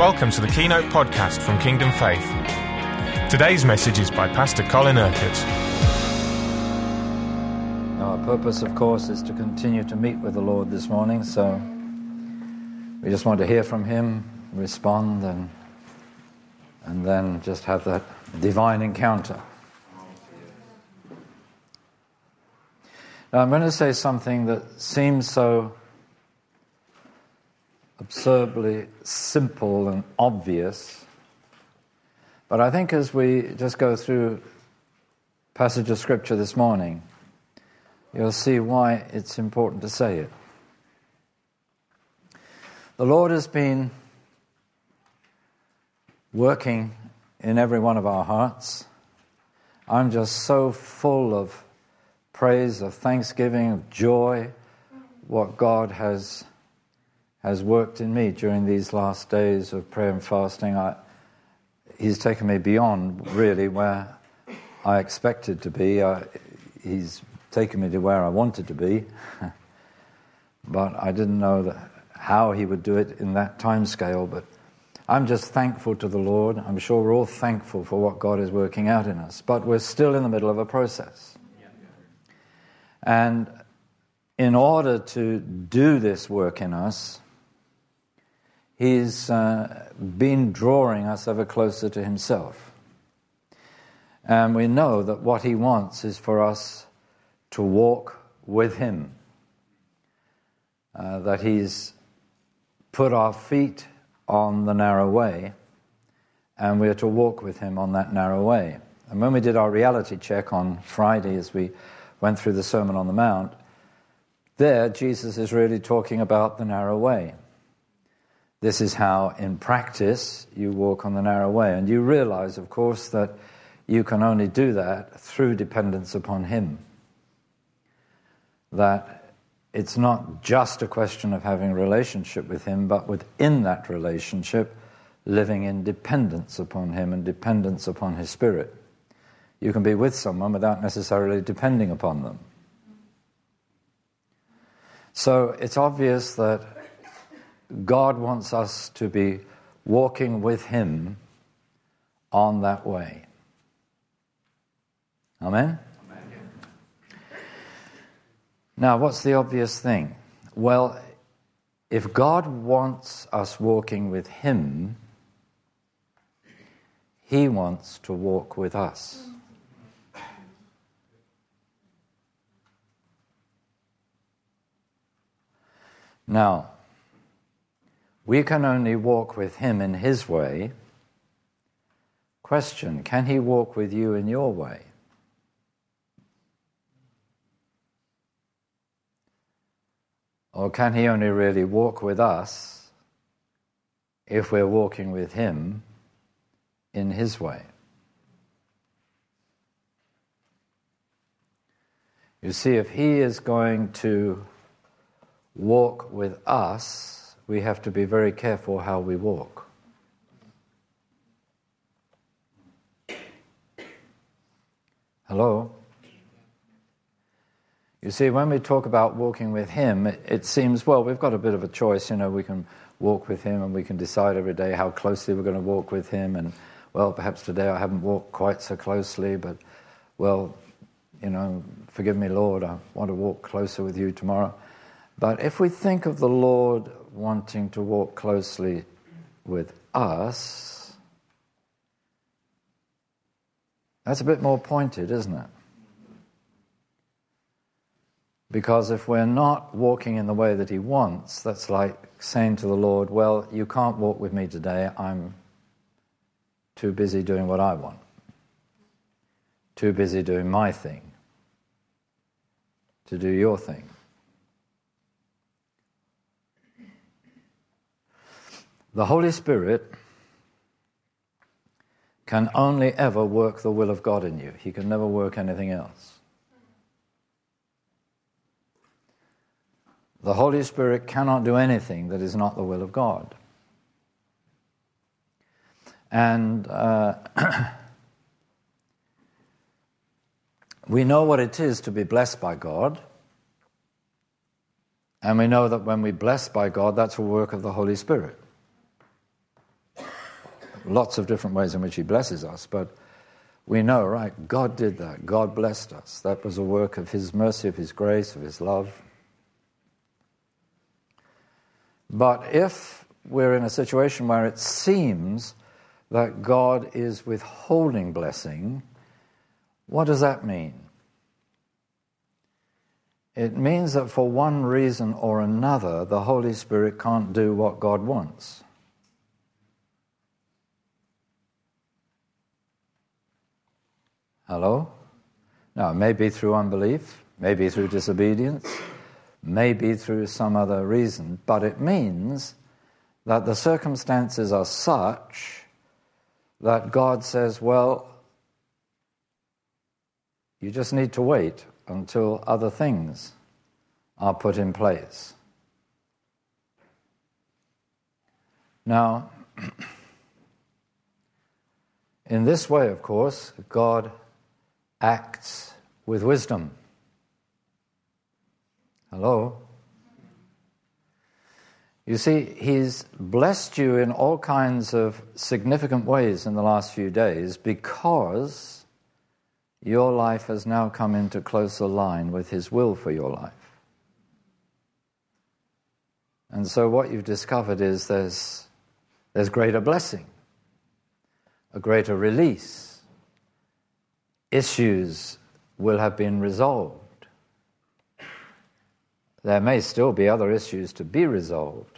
Welcome to the Keynote Podcast from Kingdom Faith. Today's message is by Pastor Colin Urquhart. Our purpose, of course, is to continue to meet with the Lord this morning, so we just want to hear from Him, respond, and then just have that divine encounter. Now, I'm going to say something that seems so absurdly simple and obvious, but I think as we just go through passage of Scripture this morning, you'll see why it's important to say it. The Lord has been working in every one of our hearts. I'm just so full of praise, of thanksgiving, of joy, what God has worked in me during these last days of prayer and fasting. He's taken me beyond really where I expected to be. He's taken me to where I wanted to be, but I didn't know how He would do it in that time scale. But I'm just thankful to the Lord. I'm sure we're all thankful for what God is working out in us, but we're still in the middle of a process. And in order to do this work in us, He's been drawing us ever closer to Himself. And we know that what He wants is for us to walk with Him. That He's put our feet on the narrow way, and we're to walk with Him on that narrow way. And when we did our reality check on Friday as we went through the Sermon on the Mount, there Jesus is really talking about the narrow way. This is how, in practice, you walk on the narrow way. And you realize, of course, that you can only do that through dependence upon Him. That it's not just a question of having a relationship with Him, but within that relationship, living in dependence upon Him and dependence upon His Spirit. You can be with someone without necessarily depending upon them. So it's obvious that God wants us to be walking with Him on that way. Amen? Amen. Now, what's the obvious thing? Well, if God wants us walking with Him, He wants to walk with us. Now, we can only walk with Him in His way. Question, can He walk with you in your way? Or can He only really walk with us if we're walking with Him in His way? You see, if He is going to walk with us, we have to be very careful how we walk. Hello? You see, when we talk about walking with Him, it seems, well, we've got a bit of a choice. You know, we can walk with Him and we can decide every day how closely we're going to walk with Him. And, well, perhaps today I haven't walked quite so closely, but, well, you know, forgive me, Lord, I want to walk closer with You tomorrow. But if we think of the Lord wanting to walk closely with us, that's a bit more pointed, isn't it? Because if we're not walking in the way that He wants, that's like saying to the Lord, well, You can't walk with me today, I'm too busy doing what I want. Too busy doing my thing. To do Your thing. The Holy Spirit can only ever work the will of God in you. He can never work anything else. The Holy Spirit cannot do anything that is not the will of God. And we know what it is to be blessed by God. And we know that when we're blessed by God, that's a work of the Holy Spirit. lots of different ways in which he blesses us, but we know, right, God did that. God blessed us. That was a work of his mercy, of his grace, of his love. But if we're in a situation where it seems that God is withholding blessing, what does that mean? It means that for one reason or another, the Holy Spirit can't do what God wants. Hello? Now, maybe through unbelief, maybe through disobedience, maybe through some other reason, but it means that the circumstances are such that God says, well, you just need to wait until other things are put in place. Now, in this way, of course, God acts with wisdom. Hello? You see, he's blessed you in all kinds of significant ways in the last few days because your life has now come into closer line with his will for your life. And so what you've discovered is there's greater blessing, a greater release. Issues will have been resolved. There may still be other issues to be resolved.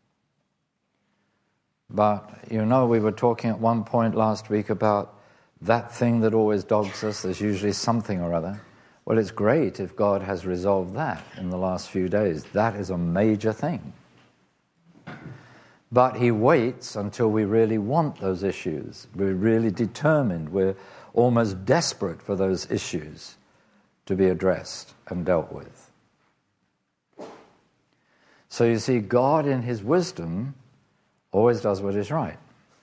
But, you know, we were talking at one point last week about that thing that always dogs us. There's usually something or other. Well, it's great if God has resolved that in the last few days. That is a major thing. But he waits until we really want those issues. We're really determined. We're almost desperate for those issues to be addressed and dealt with. So you see, God in his wisdom always does what is right.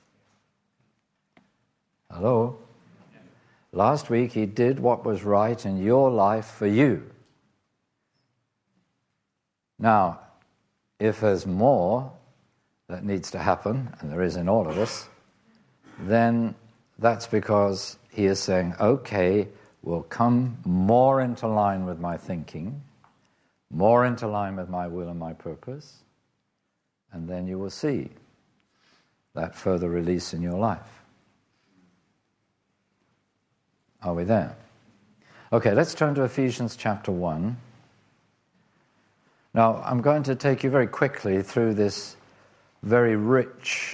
Hello? Last week he did what was right in your life for you. Now, if there's more that needs to happen, and there is in all of us, then that's because he is saying, okay, we'll come more into line with my thinking, more into line with my will and my purpose, and then you will see that further release in your life. Are we there? Okay, let's turn to Ephesians chapter 1. Now, I'm going to take you very quickly through this very rich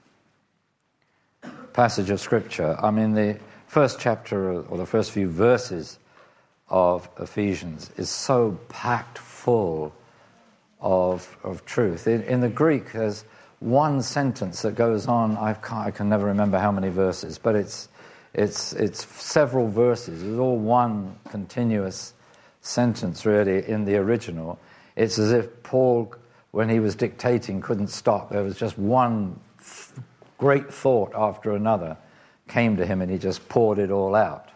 passage of Scripture. I mean, the first chapter, or the first few verses of Ephesians is so packed full of truth. In the Greek, there's one sentence that goes on, I can never remember how many verses, but it's several verses. It's all one continuous sentence, really, in the original. It's as if Paul, when he was dictating, couldn't stop. There was just one great thought after another came to him, and he just poured it all out.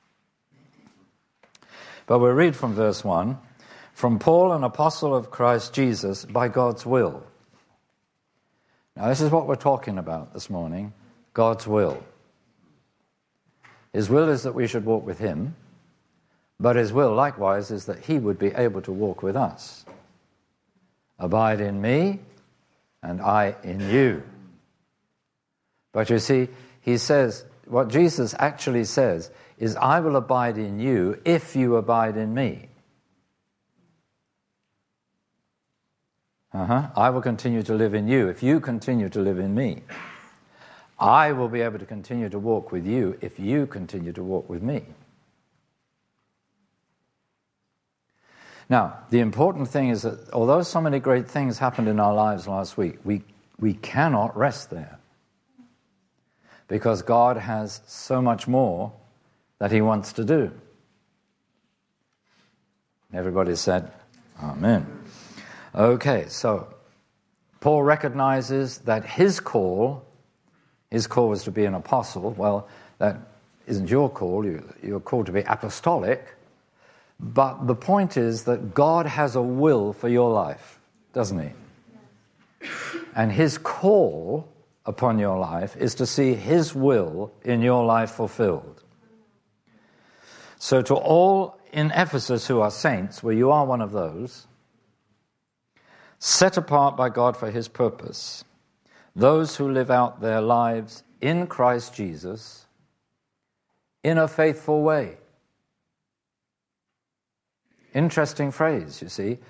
But we'll read from verse 1. From Paul, an apostle of Christ Jesus, by God's will. Now, this is what we're talking about this morning, God's will. His will is that we should walk with him, but his will, likewise, is that he would be able to walk with us. Abide in me, and I in you. But you see, he says, what Jesus actually says is, I will abide in you if you abide in me. I will continue to live in you if you continue to live in me. I will be able to continue to walk with you if you continue to walk with me. Now, the important thing is that although so many great things happened in our lives last week, we cannot rest there. Because God has so much more that he wants to do. Everybody said, Amen. Okay, so Paul recognizes that his call was to be an apostle. Well, that isn't your call. You're called to be apostolic. But the point is that God has a will for your life, doesn't he? And his call upon your life is to see His will in your life fulfilled. So to all in Ephesus who are saints, well, you are one of those, set apart by God for His purpose, those who live out their lives in Christ Jesus in a faithful way. Interesting phrase, you see.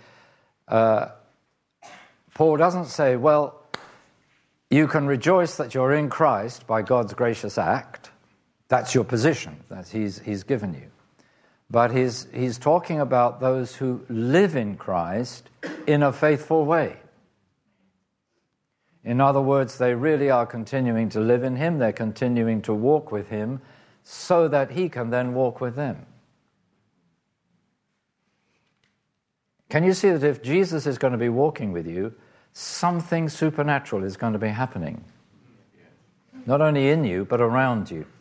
Paul doesn't say, well, you can rejoice that you're in Christ by God's gracious act. That's your position that He's given you. But he's talking about those who live in Christ in a faithful way. In other words, they really are continuing to live in Him. They're continuing to walk with Him so that He can then walk with them. Can you see that if Jesus is going to be walking with you, something supernatural is going to be happening? Not only in you, but around you.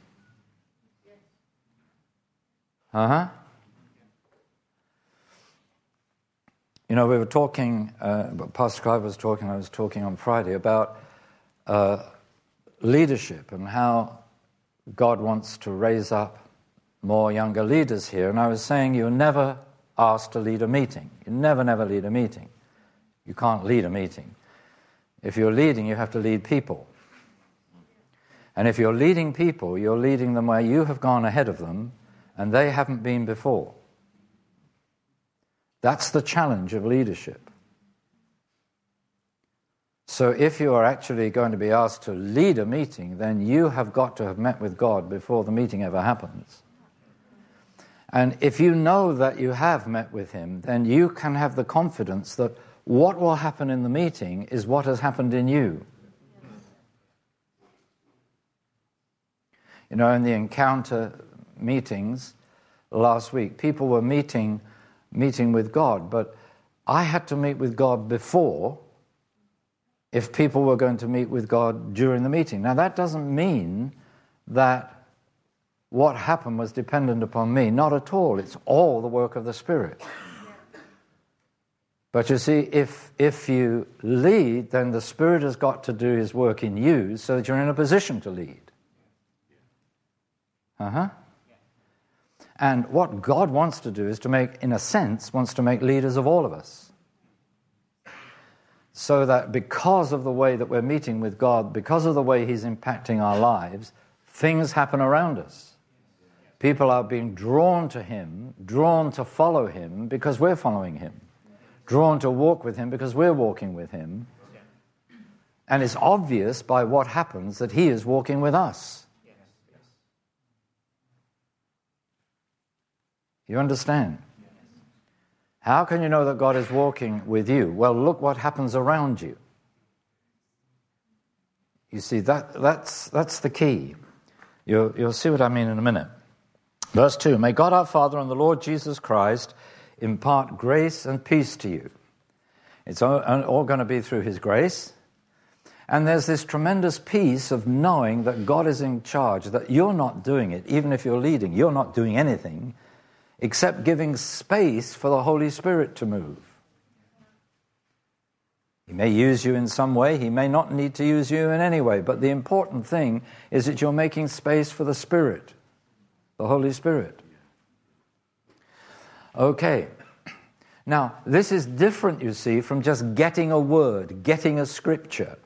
You know, we were talking, Pastor Clive was talking, I was talking on Friday about leadership and how God wants to raise up more younger leaders here. And I was saying you're never asked to lead a meeting. You never lead a meeting. You can't lead a meeting. If you're leading, you have to lead people. And if you're leading people, you're leading them where you have gone ahead of them and they haven't been before. That's the challenge of leadership. So if you are actually going to be asked to lead a meeting, then you have got to have met with God before the meeting ever happens. And if you know that you have met with Him, then you can have the confidence that what will happen in the meeting is what has happened in you. You know, in the encounter meetings last week, people were meeting with God, but I had to meet with God before if people were going to meet with God during the meeting. Now, that doesn't mean that what happened was dependent upon me. Not at all. It's all the work of the Spirit. But you see, if you lead, then the Spirit has got to do His work in you so that you're in a position to lead. And what God wants to do is to make, in a sense, wants to make leaders of all of us. So that because of the way that we're meeting with God, because of the way He's impacting our lives, things happen around us. People are being drawn to Him, drawn to follow Him because we're following Him. Drawn to walk with Him because we're walking with Him. And it's obvious by what happens that He is walking with us. You understand? How can you know that God is walking with you? Well, look what happens around you. You see, that's the key. You'll see what I mean in a minute. Verse 2, may God our Father and the Lord Jesus Christ impart grace and peace to you. It's all going to be through His grace. And there's this tremendous peace of knowing that God is in charge, that you're not doing it, even if you're leading. You're not doing anything except giving space for the Holy Spirit to move. He may use you in some way. He may not need to use you in any way. But the important thing is that you're making space for the Spirit, the Holy Spirit. Okay. Now, this is different, you see, from just getting a word, getting a scripture.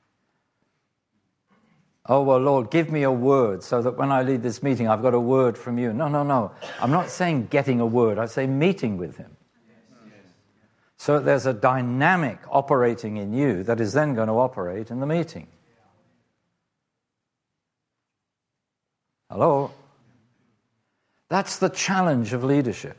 Oh, well, Lord, give me a word so that when I lead this meeting, I've got a word from you. No. I'm not saying getting a word. I say meeting with Him. So there's a dynamic operating in you that is then going to operate in the meeting. Hello? That's the challenge of leadership.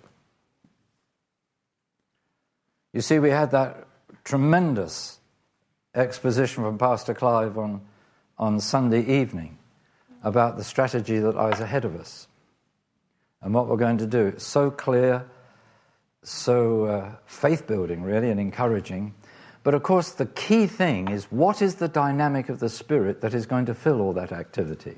You see, we had that tremendous exposition from Pastor Clive on Sunday evening about the strategy that lies ahead of us and what we're going to do. It's so clear, so faith-building, really, and encouraging. But, of course, the key thing is what is the dynamic of the Spirit that is going to fill all that activity?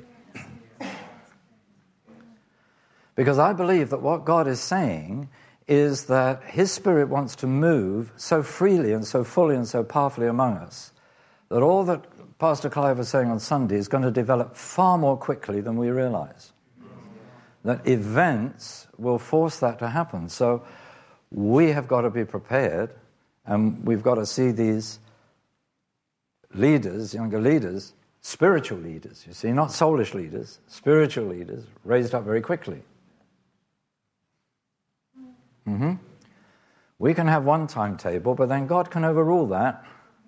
Because I believe that what God is saying is that His Spirit wants to move so freely and so fully and so powerfully among us that all that Pastor Clive was saying on Sunday, is going to develop far more quickly than we realize. That events will force that to happen. So we have got to be prepared, and we've got to see these leaders, younger leaders, spiritual leaders, you see, not soulish leaders, spiritual leaders, raised up very quickly. We can have one timetable, but then God can overrule that.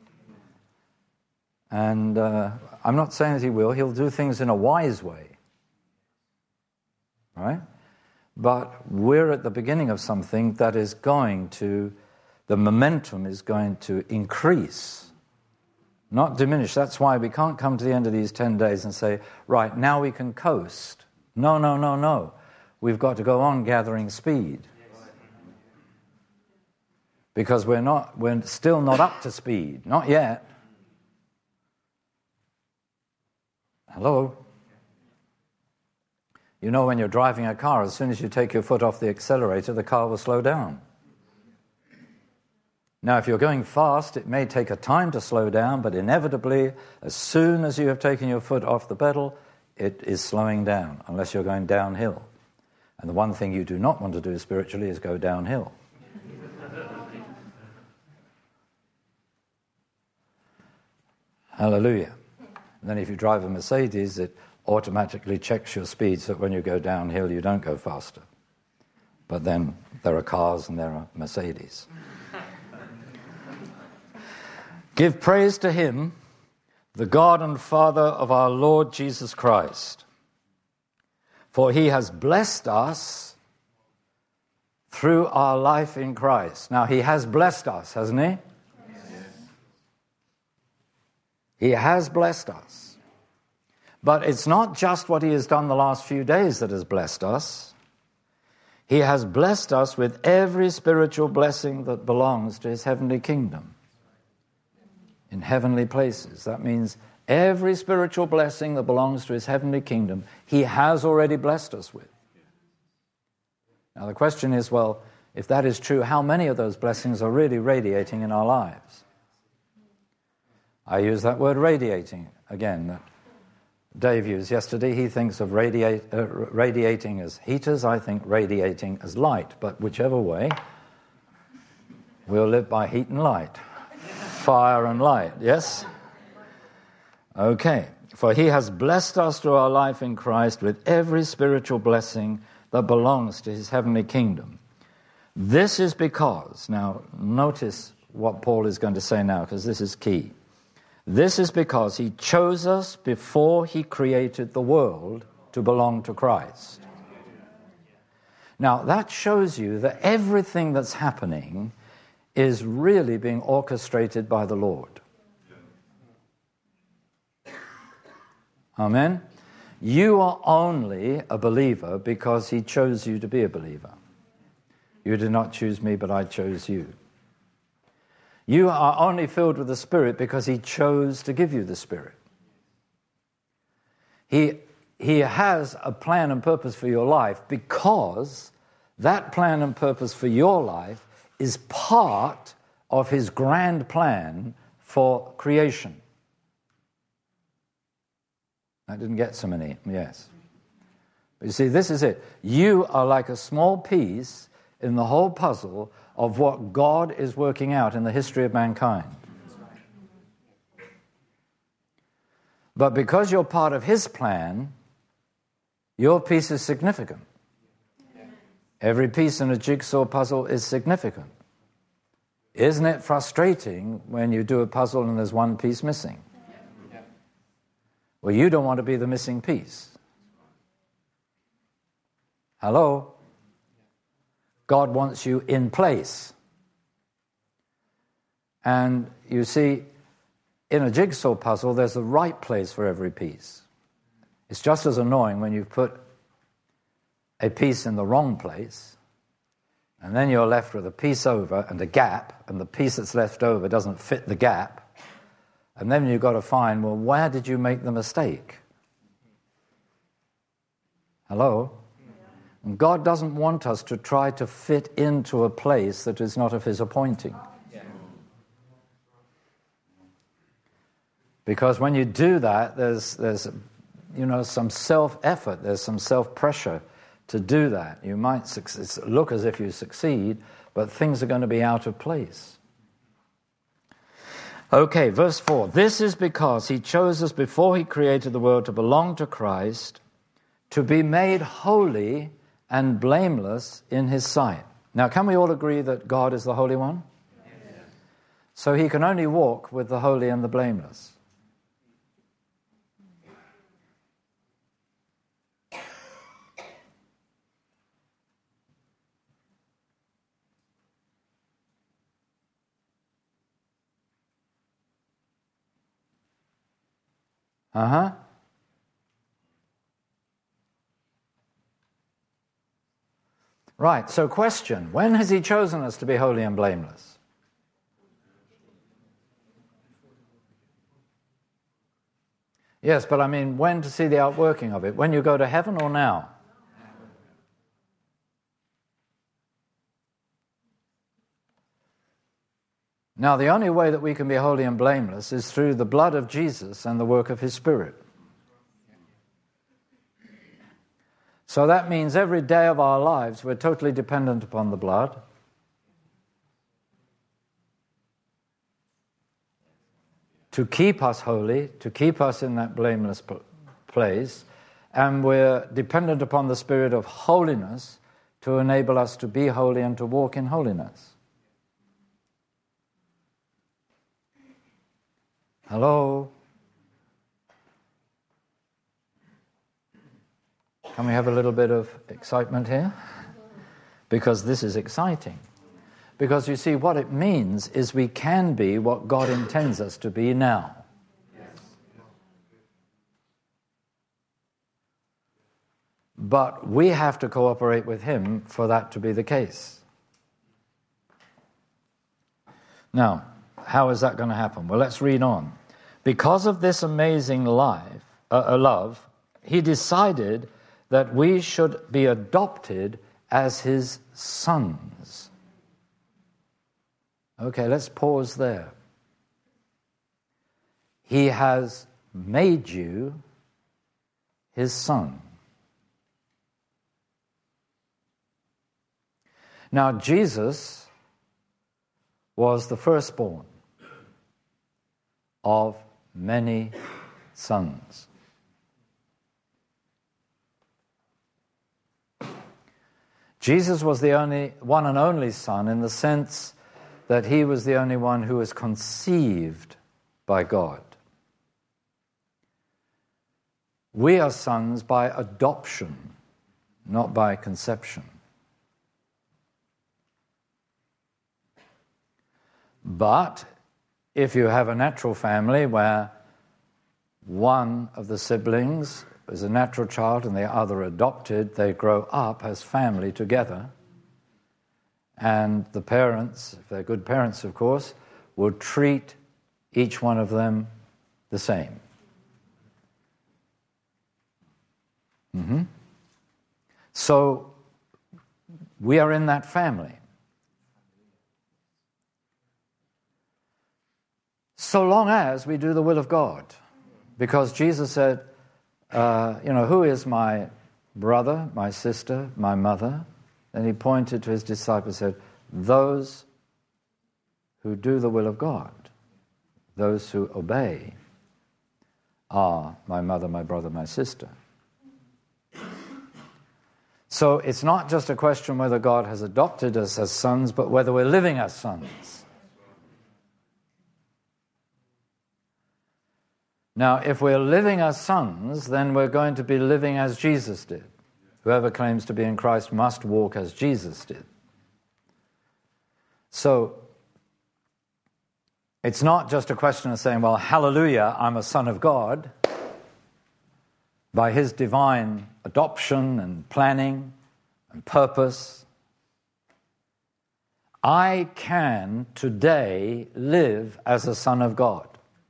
And I'm not saying that he will. He'll do things in a wise way. Right? But we're at the beginning of something that is going to, the momentum is going to increase, not diminish. That's why we can't come to the end of these 10 days and say, right, now we can coast. No. We've got to go on gathering speed. Because we're still not up to speed. Not yet. Hello? You know, when you're driving a car, as soon as you take your foot off the accelerator, the car will slow down. Now, if you're going fast, it may take a time to slow down, but inevitably, as soon as you have taken your foot off the pedal, it is slowing down, unless you're going downhill. And the one thing you do not want to do spiritually is go downhill. Hallelujah. And then if you drive a Mercedes, it automatically checks your speed so that when you go downhill, you don't go faster. But then there are cars and there are Mercedes. Give praise to him, the God and Father of our Lord Jesus Christ. For he has blessed us through our life in Christ. Now, he has blessed us, hasn't he? He has blessed us. But it's not just what he has done the last few days that has blessed us. He has blessed us with every spiritual blessing that belongs to his heavenly kingdom. In heavenly places. That means every spiritual blessing that belongs to his heavenly kingdom, he has already blessed us with. Now the question is, well, if that is true, how many of those blessings are really radiating in our lives? I use that word radiating again, that Dave used yesterday. He thinks of radiating as heaters. I think radiating as light. But whichever way, we'll live by heat and light. Fire and light, yes? Okay. For he has blessed us through our life in Christ with every spiritual blessing that belongs to his heavenly kingdom. This is because, now notice what Paul is going to say now, because this is key. This is because he chose us before he created the world to belong to Christ. Now, that shows you that everything that's happening is really being orchestrated by the Lord. Amen? You are only a believer because he chose you to be a believer. You did not choose me, but I chose you. You are only filled with the Spirit because he chose to give you the Spirit. He has a plan and purpose for your life because that plan and purpose for your life is part of his grand plan for creation. I didn't get so many, yes. But you see, this is it. You are like a small piece in the whole puzzle of what God is working out in the history of mankind. But because you're part of his plan, your piece is significant. Every piece in a jigsaw puzzle is significant. Isn't it frustrating when you do a puzzle and there's one piece missing? Well, you don't want to be the missing piece. Hello? God wants you in place. And you see, in a jigsaw puzzle, there's a right place for every piece. It's just as annoying when you put a piece in the wrong place, and then you're left with a piece over and a gap, and the piece that's left over doesn't fit the gap. And then you've got to find, well, where did you make the mistake? Hello? And God doesn't want us to try to fit into a place that is not of his appointing. Because when you do that, there's some self-effort, there's some self-pressure to do that. You might look as if you succeed, but things are going to be out of place. Okay, verse 4. This is because he chose us before he created the world to belong to Christ, to be made holy and blameless in his sight. Now, can we all agree that God is the Holy One? Yes. So he can only walk with the holy and the blameless. Right, so question. When has he chosen us to be holy and blameless? Yes, but I mean, when to see the outworking of it? When you go to heaven or now? Now, the only way that we can be holy and blameless is through the blood of Jesus and the work of his Spirit. So that means every day of our lives we're totally dependent upon the blood. To keep us holy, to keep us in that blameless place, and we're dependent upon the Spirit of holiness to enable us to be holy and to walk in holiness. Hello? Can we have a little bit of excitement here? Because this is exciting. Because you see, what it means is we can be what God intends us to be now. But we have to cooperate with him for that to be the case. Now, how is that going to happen? Well, let's read on. Because of this amazing love, he decided that we should be adopted as his sons. Okay, let's pause there. He has made you his son. Now, Jesus was the firstborn of many sons. Jesus was the only one and only son in the sense that he was the only one who was conceived by God. We are sons by adoption, not by conception. But if you have a natural family where one of the siblings is a natural child and the other adopted, they grow up as family together. And the parents, if they're good parents of course, will treat each one of them the same. So we are in that family. So long as we do the will of God. Because Jesus said, who is my brother, my sister, my mother? Then he pointed to his disciples and said, those who do the will of God, those who obey, are my mother, my brother, my sister. So it's not just a question whether God has adopted us as sons, but whether we're living as sons. Now, if we're living as sons, then we're going to be living as Jesus did. Whoever claims to be in Christ must walk as Jesus did. So, it's not just a question of saying, well, hallelujah, I'm a son of God. By his divine adoption and planning and purpose, I can today live as a son of God.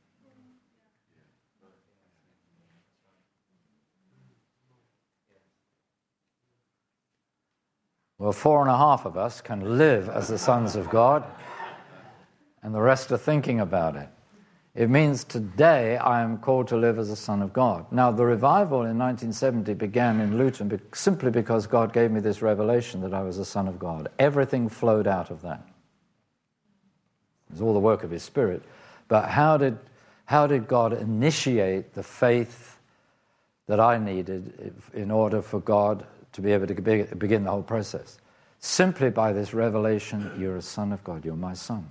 Well, 4.5 of us can live as the sons of God, and the rest are thinking about it. It means today I am called to live as a son of God. Now, the revival in 1970 began in Luton simply because God gave me this revelation that I was a son of God. Everything flowed out of that. It was all the work of His Spirit. But how did God initiate the faith that I needed in order for God to be able to begin the whole process? Simply by this revelation, you're a son of God, you're my son.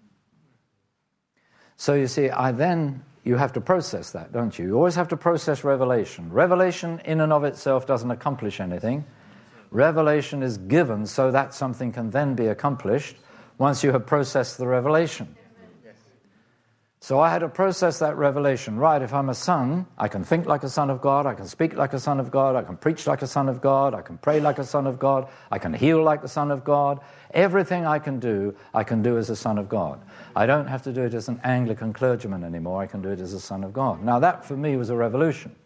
So you see, you have to process that, don't you? You always have to process revelation. Revelation in and of itself doesn't accomplish anything. Revelation is given so that something can then be accomplished once you have processed the revelation. So I had to process that revelation. Right, if I'm a son, I can think like a son of God, I can speak like a son of God, I can preach like a son of God, I can pray like a son of God, I can heal like the son of God. Everything I can do as a son of God. I don't have to do it as an Anglican clergyman anymore, I can do it as a son of God. Now that for me was a revolution.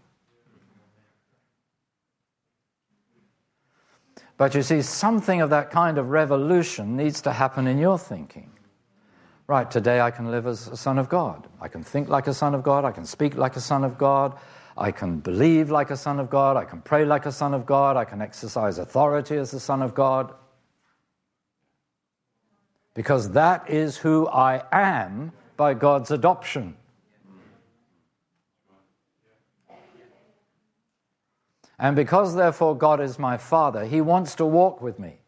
But you see, something of that kind of revolution needs to happen in your thinking. Right, today I can live as a son of God. I can think like a son of God. I can speak like a son of God. I can believe like a son of God. I can pray like a son of God. I can exercise authority as a son of God. Because that is who I am by God's adoption. And because, therefore, God is my Father, He wants to walk with me.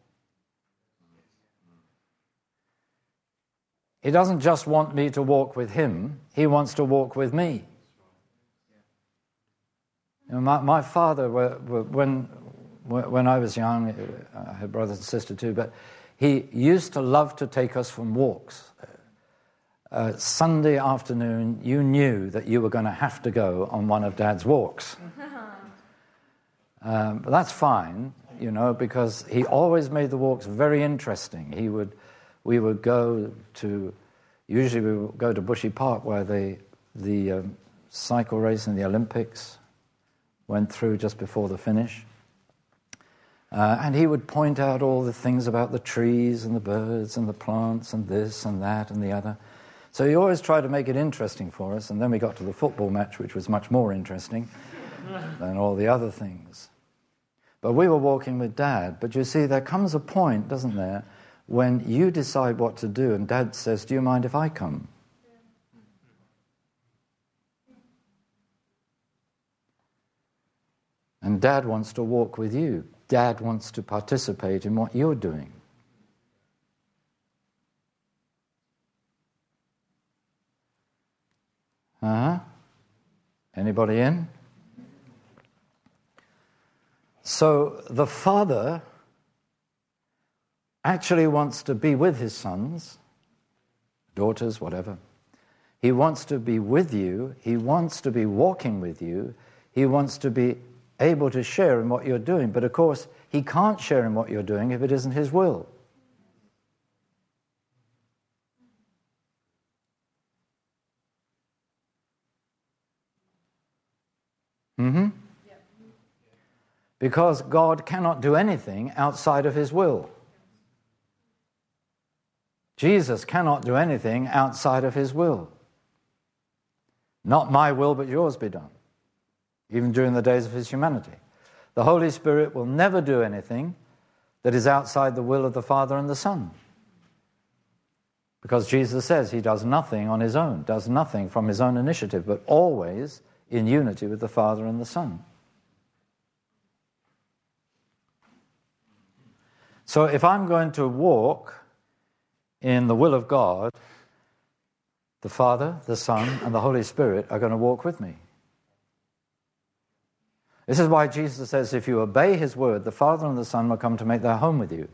He doesn't just want me to walk with Him, He wants to walk with me. You know, my father, when I was young, I had brothers and sisters too, but he used to love to take us for walks. Sunday afternoon, you knew that you were going to have to go on one of Dad's walks. But that's fine, you know, because he always made the walks very interesting. We would go to Bushy Park where the cycle race in the Olympics went through just before the finish. And he would point out all the things about the trees and the birds and the plants and this and that and the other. So he always tried to make it interesting for us, and then we got to the football match, which was much more interesting than all the other things. But we were walking with Dad. But you see, there comes a point, doesn't there, when you decide what to do, and Dad says, "Do you mind if I come?" And Dad wants to walk with you. Dad wants to participate in what you're doing. Anybody in? So the Father actually wants to be with His sons, daughters, whatever. He wants to be with you. He wants to be walking with you. He wants to be able to share in what you're doing. But of course, He can't share in what you're doing if it isn't His will. Because God cannot do anything outside of His will. Jesus cannot do anything outside of His will. Not my will, but yours be done. Even during the days of His humanity. The Holy Spirit will never do anything that is outside the will of the Father and the Son. Because Jesus says He does nothing on His own, does nothing from His own initiative, but always in unity with the Father and the Son. So if I'm going to walk in the will of God, the Father, the Son, and the Holy Spirit are going to walk with me. This is why Jesus says, if you obey His word, the Father and the Son will come to make their home with you.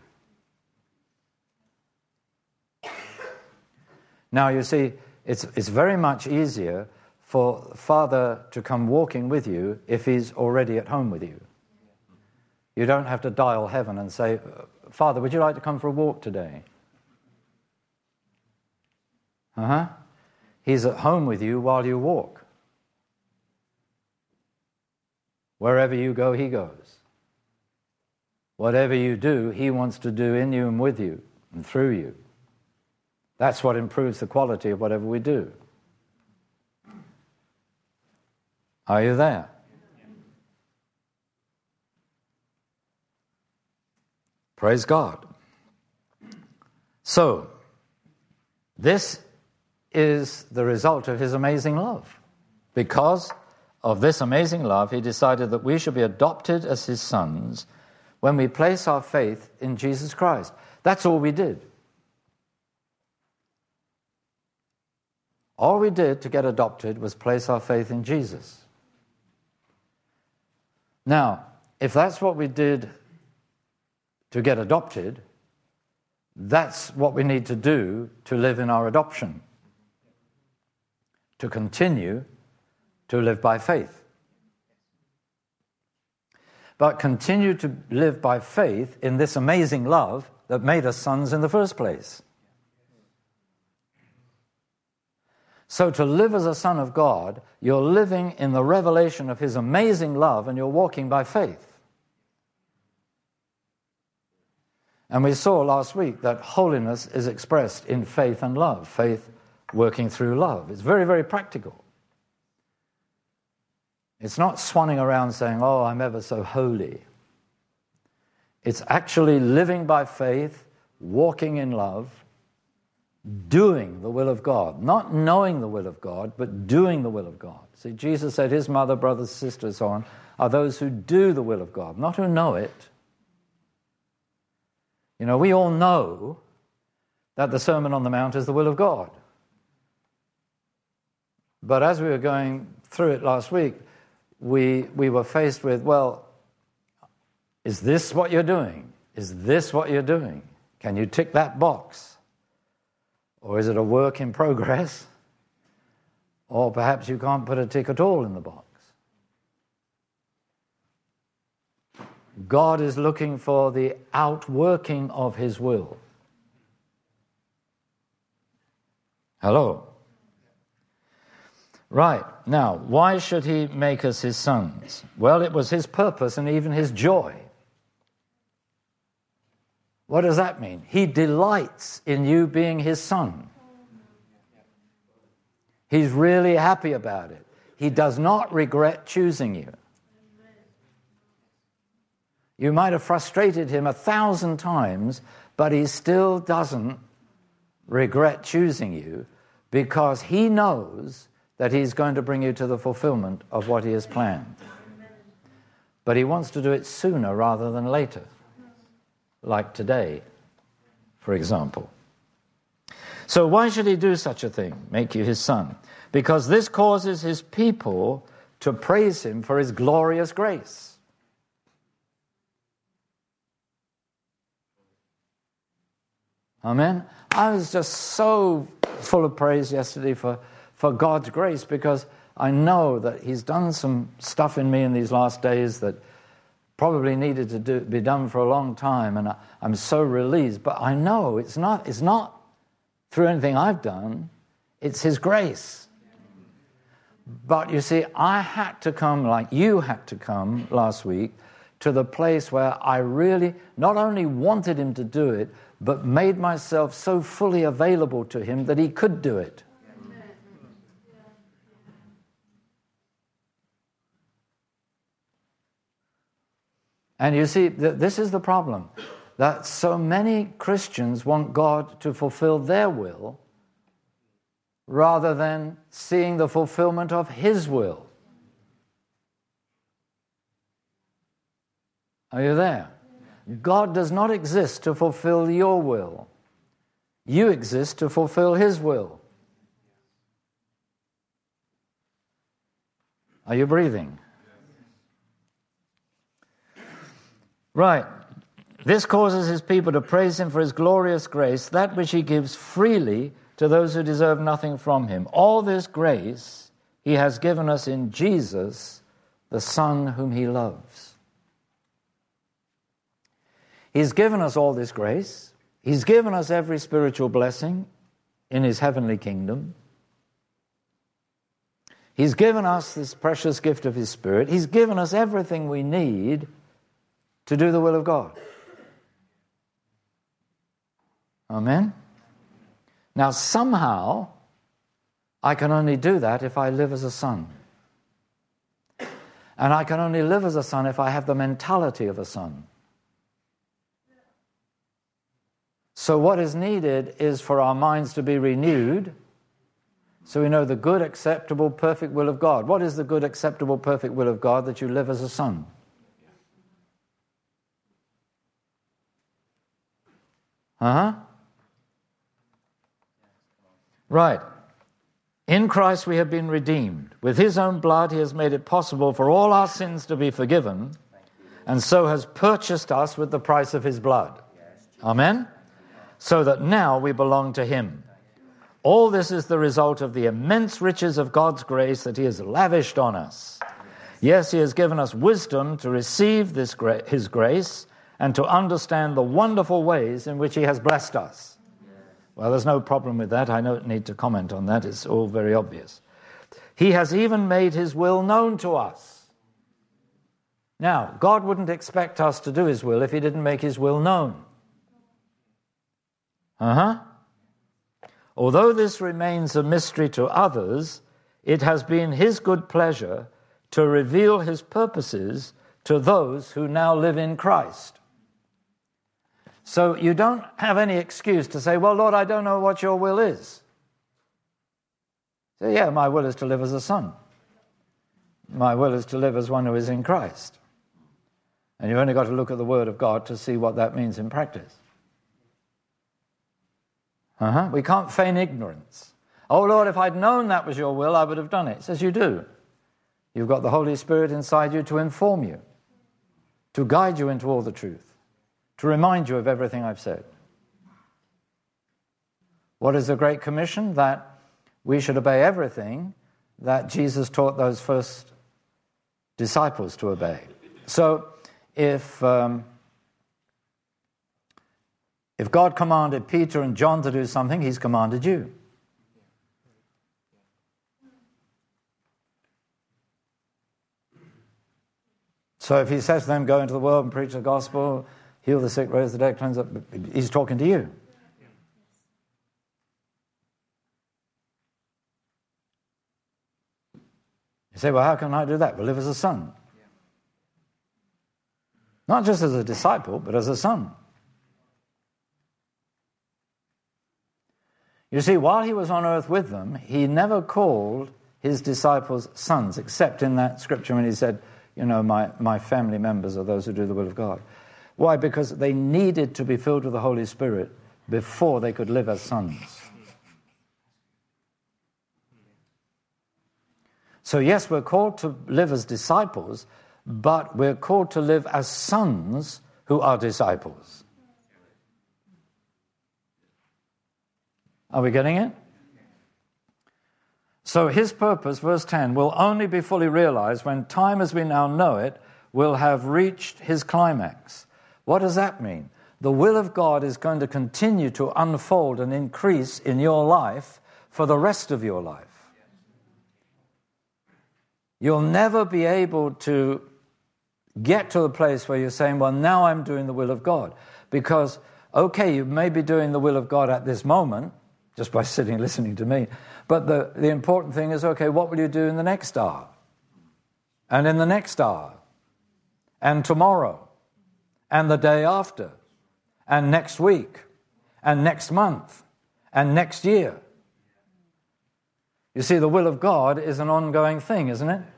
Now, you see, it's very much easier for Father to come walking with you if He's already at home with you. You don't have to dial heaven and say, "Father, would you like to come for a walk today?" He's at home with you while you walk. Wherever you go, He goes. Whatever you do, He wants to do in you and with you and through you. That's what improves the quality of whatever we do. Are you there? Praise God. So, this is the result of his amazing love. Because of this amazing love, he decided that we should be adopted as his sons when we place our faith in Jesus Christ. That's all we did. All we did to get adopted was place our faith in Jesus. Now, if that's what we did to get adopted, that's what we need to do to live in our adoption, to continue to live by faith. But continue to live by faith in this amazing love that made us sons in the first place. So to live as a son of God, you're living in the revelation of his amazing love and you're walking by faith. And we saw last week that holiness is expressed in faith and love, faith working through love. It's very, very practical. It's not swanning around saying, oh, I'm ever so holy. It's actually living by faith, walking in love, doing the will of God. Not knowing the will of God, but doing the will of God. See, Jesus said his mother, brothers, sisters, so on, are those who do the will of God, not who know it. You know, we all know that the Sermon on the Mount is the will of God. But as we were going through it last week, we were faced with, well, is this what you're doing? Is this what you're doing? Can you tick that box? Or is it a work in progress? Or perhaps you can't put a tick at all in the box. God is looking for the outworking of his will. Hello? Right, now, why should he make us his sons? Well, it was his purpose and even his joy. What does that mean? He delights in you being his son. He's really happy about it. He does not regret choosing you. You might have frustrated him 1,000 times, but he still doesn't regret choosing you because he knows that he's going to bring you to the fulfillment of what he has planned. But he wants to do it sooner rather than later, like today, for example. So why should he do such a thing, make you his son? Because this causes his people to praise him for his glorious grace. Amen? I was just so full of praise yesterday for God's grace because I know that he's done some stuff in me in these last days that probably needed to be done for a long time, and I'm so released. But I know it's not through anything I've done, it's his grace. But you see, I had to come, like you had to come last week, to the place where I really not only wanted him to do it, but made myself so fully available to him that he could do it. And you see, this is the problem, that so many Christians want God to fulfill their will rather than seeing the fulfillment of his will. Are you there? God does not exist to fulfill your will. You exist to fulfill his will. Are you breathing? Right. This causes his people to praise him for his glorious grace, that which he gives freely to those who deserve nothing from him. All this grace he has given us in Jesus, the Son whom he loves. He's given us all this grace. He's given us every spiritual blessing in his heavenly kingdom. He's given us this precious gift of his Spirit. He's given us everything we need to do the will of God. Amen? Now, somehow, I can only do that if I live as a son. And I can only live as a son if I have the mentality of a son. So what is needed is for our minds to be renewed so we know the good, acceptable, perfect will of God. What is the good, acceptable, perfect will of God? That you live as a son. Right. In Christ we have been redeemed. With his own blood he has made it possible for all our sins to be forgiven, and so has purchased us with the price of his blood. Amen? So that now we belong to him. All this is the result of the immense riches of God's grace that he has lavished on us. Yes, he has given us wisdom to receive his grace and to understand the wonderful ways in which he has blessed us. Well, there's no problem with that. I don't need to comment on that. It's all very obvious. He has even made his will known to us. Now, God wouldn't expect us to do his will if he didn't make his will known. Although this remains a mystery to others, it has been his good pleasure to reveal his purposes to those who now live in Christ. So you don't have any excuse to say, well, Lord, I don't know what your will is. So, yeah, my will is to live as a son. My will is to live as one who is in Christ. And you've only got to look at the Word of God to see what that means in practice. We can't feign ignorance. Oh, Lord, if I'd known that was your will, I would have done it. He says, you do. You've got the Holy Spirit inside you to inform you, to guide you into all the truth, to remind you of everything I've said. What is the Great Commission? That we should obey everything that Jesus taught those first disciples to obey. So, if God commanded Peter and John to do something, he's commanded you. So if he says to them, go into the world and preach the gospel, heal the sick, raise the dead, cleanse up, he's talking to you. You say, well, how can I do that? Well, live as a son. Not just as a disciple, but as a son. You see, while he was on earth with them, he never called his disciples sons, except in that scripture when he said, you know, my family members are those who do the will of God. Why? Because they needed to be filled with the Holy Spirit before they could live as sons. So yes, we're called to live as disciples, but we're called to live as sons who are disciples. Are we getting it? So his purpose, verse 10, will only be fully realized when time as we now know it will have reached his climax. What does that mean? The will of God is going to continue to unfold and increase in your life for the rest of your life. You'll never be able to get to the place where you're saying, well, now I'm doing the will of God. Because, okay, you may be doing the will of God at this moment, just by sitting and listening to me. But the important thing is, okay, what will you do in the next hour? And in the next hour? And tomorrow? And the day after? And next week? And next month? And next year? You see, the will of God is an ongoing thing, isn't it?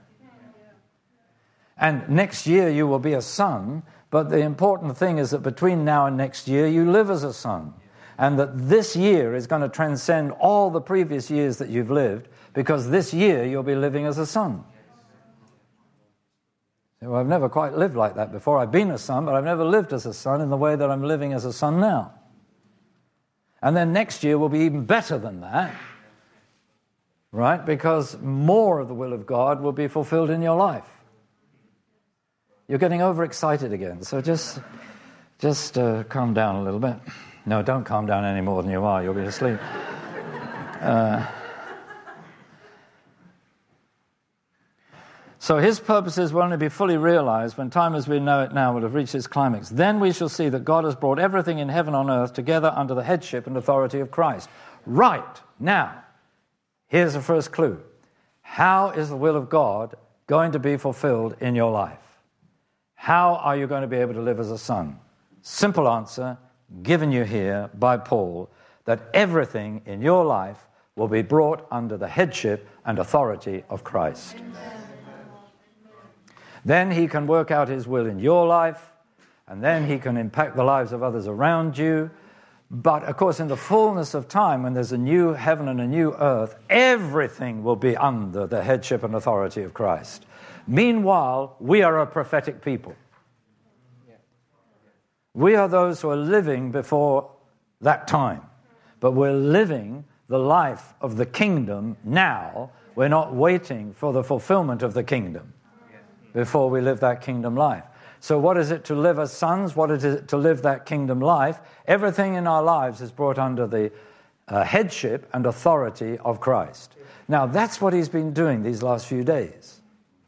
And next year you will be a son, but the important thing is that between now and next year you live as a son. And that this year is going to transcend all the previous years that you've lived, because this year you'll be living as a son. Well, I've never quite lived like that before. I've been a son, but I've never lived as a son in the way that I'm living as a son now. And then next year will be even better than that, right? Because more of the will of God will be fulfilled in your life. You're getting overexcited again, so just calm down a little bit. No, don't calm down any more than you are. You'll be asleep. So his purposes will only be fully realized when time as we know it now will have reached its climax. Then we shall see that God has brought everything in heaven and on earth together under the headship and authority of Christ. Right. Now, here's the first clue. How is the will of God going to be fulfilled in your life? How are you going to be able to live as a son? Simple answer given you here by Paul, that everything in your life will be brought under the headship and authority of Christ. Then he can work out his will in your life, and then he can impact the lives of others around you. But, of course, in the fullness of time, when there's a new heaven and a new earth, everything will be under the headship and authority of Christ. Meanwhile, we are a prophetic people. We are those who are living before that time. But we're living the life of the kingdom now. We're not waiting for the fulfillment of the kingdom before we live that kingdom life. So what is it to live as sons? What is it to live that kingdom life? Everything in our lives is brought under the headship and authority of Christ. Now, that's what he's been doing these last few days.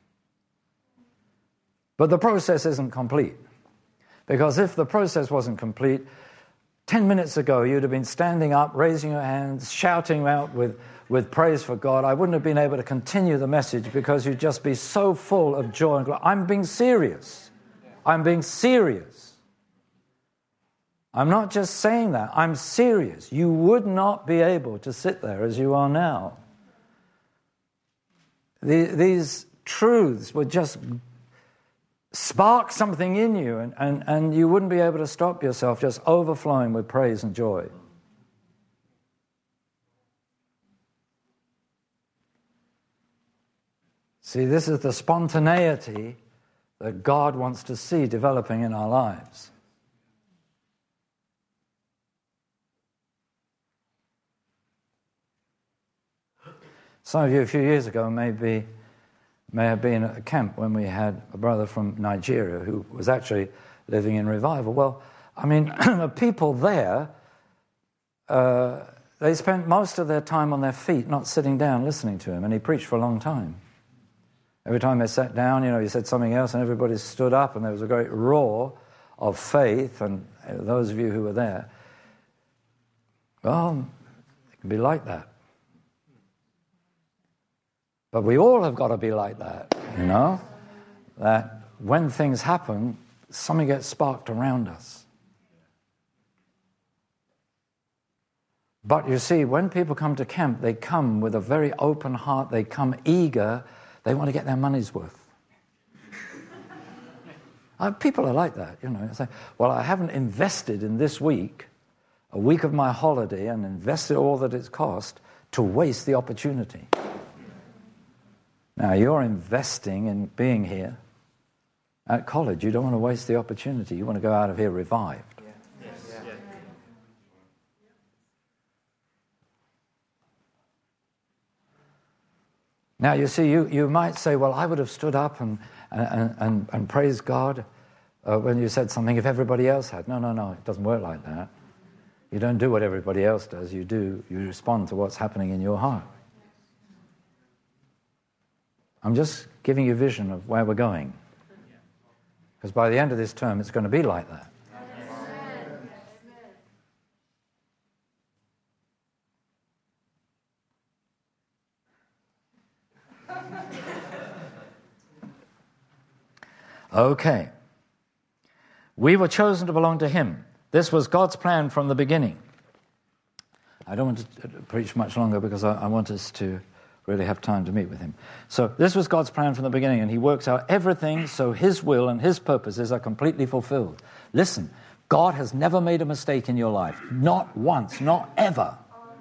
But the process isn't complete. Because if the process wasn't complete, 10 minutes ago you'd have been standing up, raising your hands, shouting out with praise for God. I wouldn't have been able to continue the message because you'd just be so full of joy and glory. I'm being serious. I'm being serious. I'm not just saying that. I'm serious. You would not be able to sit there as you are now. These truths would just spark something in you, and you wouldn't be able to stop yourself just overflowing with praise and joy. See, this is the spontaneity that God wants to see developing in our lives. Some of you a few years ago may have been at a camp when we had a brother from Nigeria who was actually living in revival. Well, I mean, the people there, they spent most of their time on their feet, not sitting down listening to him, and he preached for a long time. Every time they sat down, he said something else, and everybody stood up, and there was a great roar of faith, and those of you who were there, well, it can be like that. But we all have got to be like that, that when things happen, something gets sparked around us. But you see, when people come to camp, they come with a very open heart, they come eager, they want to get their money's worth. People are like that, Say, well, I haven't invested in this week, a week of my holiday, and invested all that it's cost to waste the opportunity. Now, you're investing in being here at college. You don't want to waste the opportunity. You want to go out of here revived. Now, you see, you might say, well, I would have stood up and praised God when you said something if everybody else had. No, it doesn't work like that. You don't do what everybody else does. You respond to what's happening in your heart. I'm just giving you a vision of where we're going. Because by the end of this term, it's going to be like that. Okay. We were chosen to belong to him. This was God's plan from the beginning. I don't want to preach much longer because I want us to really have time to meet with him. So this was God's plan from the beginning, and he works out everything so his will and his purposes are completely fulfilled. Listen, God has never made a mistake in your life. Not once, not ever.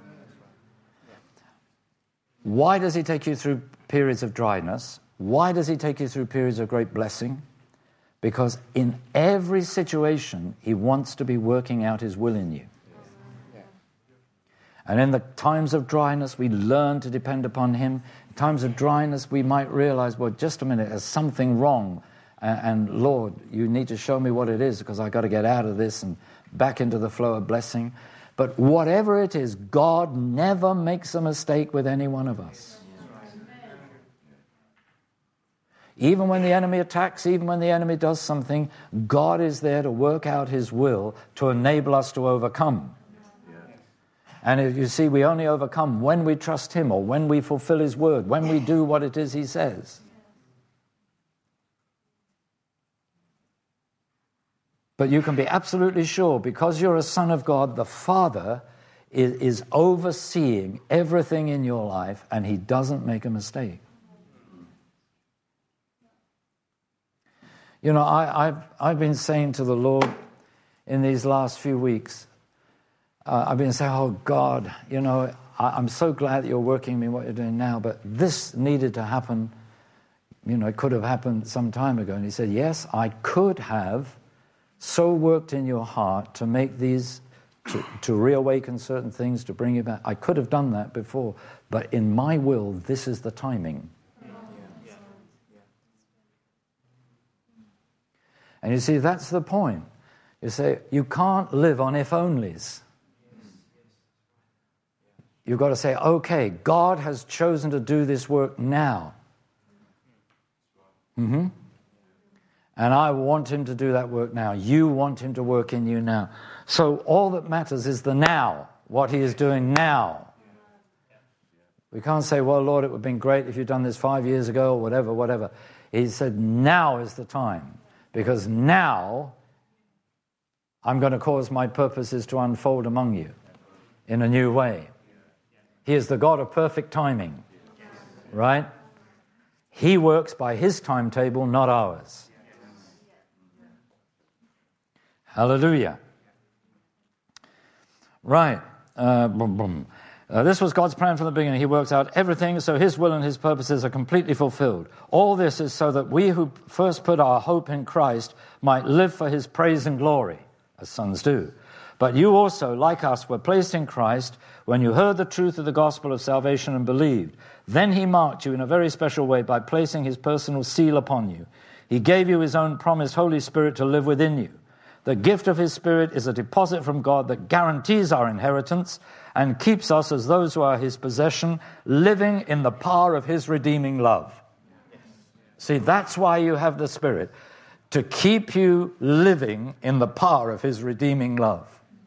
Why does he take you through periods of dryness? Why does he take you through periods of great blessing? Because in every situation, he wants to be working out his will in you. And in the times of dryness, we learn to depend upon him. In times of dryness, we might realize, well, just a minute, there's something wrong. And Lord, you need to show me what it is because I've got to get out of this and back into the flow of blessing. But whatever it is, God never makes a mistake with any one of us. Even when the enemy attacks, even when the enemy does something, God is there to work out his will to enable us to overcome. And you see, we only overcome when we trust him or when we fulfill his word, when we do what it is he says. But you can be absolutely sure, because you're a son of God, the Father is overseeing everything in your life, and he doesn't make a mistake. You know, I've been saying to the Lord in these last few weeks, I've been saying, oh God, you know, I'm so glad that you're working me what you're doing now, but this needed to happen. You know, it could have happened some time ago. And he said, yes, I could have so worked in your heart to make these, to reawaken certain things, to bring you back. I could have done that before, but in my will, this is the timing. And you see, that's the point. You say, you can't live on if-onlys. You've got to say, okay, God has chosen to do this work now. Mm-hmm. And I want him to do that work now. You want him to work in you now. So all that matters is the now, what he is doing now. We can't say, well, Lord, it would have been great if you'd done this 5 years ago or whatever. He said, now is the time. Because now I'm going to cause my purposes to unfold among you in a new way. He is the God of perfect timing, right? He works by his timetable, not ours. Hallelujah. Right. This was God's plan from the beginning. He works out everything so his will and his purposes are completely fulfilled. All this is so that we who first put our hope in Christ might live for his praise and glory, as sons do. But you also, like us, were placed in Christ when you heard the truth of the gospel of salvation and believed. Then he marked you in a very special way by placing his personal seal upon you. He gave you his own promised Holy Spirit to live within you. The gift of his Spirit is a deposit from God that guarantees our inheritance and keeps us as those who are his possession, living in the power of his redeeming love. See, that's why you have the Spirit, to keep you living in the power of his redeeming love.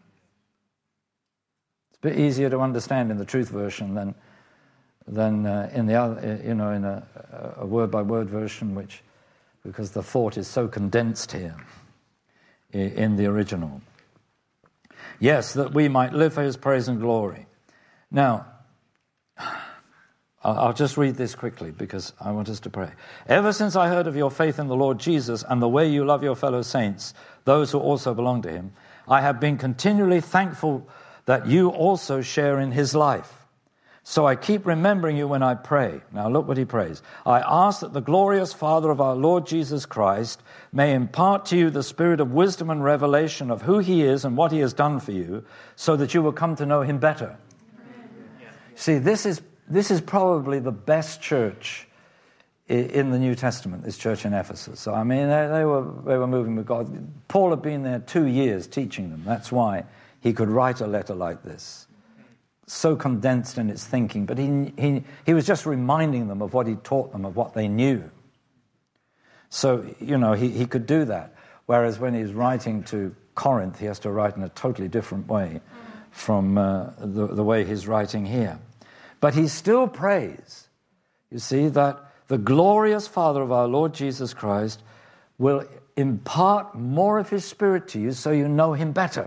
It's a bit easier to understand in the Truth version than in the other, in a word-by-word version, because the thought is so condensed here in the original. Yes, that we might live for his praise and glory. Now, I'll just read this quickly because I want us to pray. Ever since I heard of your faith in the Lord Jesus and the way you love your fellow saints, those who also belong to him, I have been continually thankful that you also share in his life. So I keep remembering you when I pray. Now look what he prays. I ask that the glorious Father of our Lord Jesus Christ may impart to you the spirit of wisdom and revelation of who he is and what he has done for you, so that you will come to know him better. See, this is probably the best church in the New Testament, this church in Ephesus. So, I mean, they were moving with God. Paul had been there 2 years teaching them. That's why he could write a letter like this. So condensed in its thinking, but he was just reminding them of what he taught them, of what they knew. So, he could do that. Whereas when he's writing to Corinth, he has to write in a totally different way from the way he's writing here. But he still prays, you see, that the glorious Father of our Lord Jesus Christ will impart more of his Spirit to you so you know him better.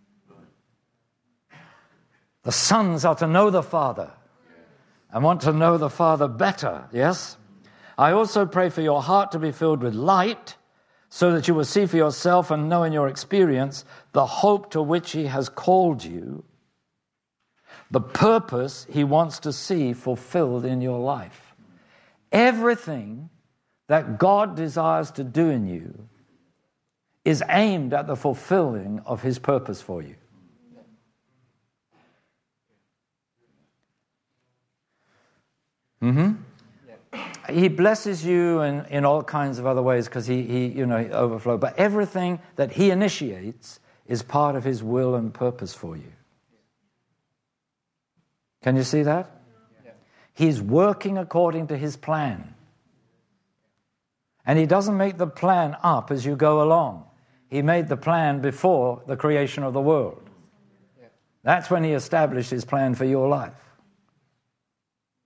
The sons are to know the Father and want to know the Father better, yes? I also pray for your heart to be filled with light so that you will see for yourself and know in your experience the hope to which he has called you, the purpose he wants to see fulfilled in your life. Everything that God desires to do in you is aimed at the fulfilling of his purpose for you. Mm-hmm. He blesses you in all kinds of other ways because he overflows. But everything that he initiates is part of his will and purpose for you. Can you see that? Yeah. He's working according to his plan. And he doesn't make the plan up as you go along. He made the plan before the creation of the world. Yeah. That's when he established his plan for your life.